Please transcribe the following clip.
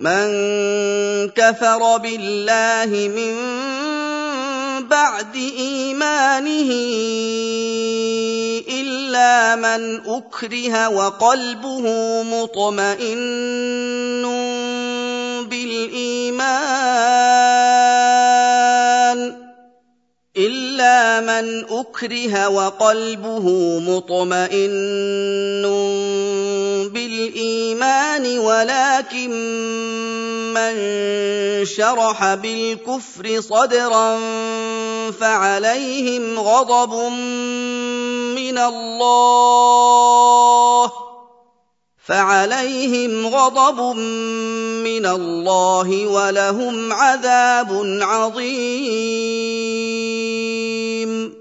مَن كَفَرَ بِاللَّهِ مِن بَعْدِ إِيمَانِهِ إِلَّا مَنْ أُكْرِهَ وَقَلْبُهُ مُطْمَئِنٌّ بِالْإِيمَانِ وَلَٰكِن مَّن شَرَحَ بِالْكُفْرِ صَدْرًا فَعَلَيْهِمْ غَضَبٌ مِّنَ اللَّهِ وَلَهُمْ عَذَابٌ عَظِيمٌ